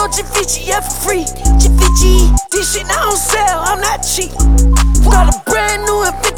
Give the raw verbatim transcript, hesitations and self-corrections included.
on G V G F for free. G V G, this shit not on sale, I'm not cheap. Got a brand new Infiniti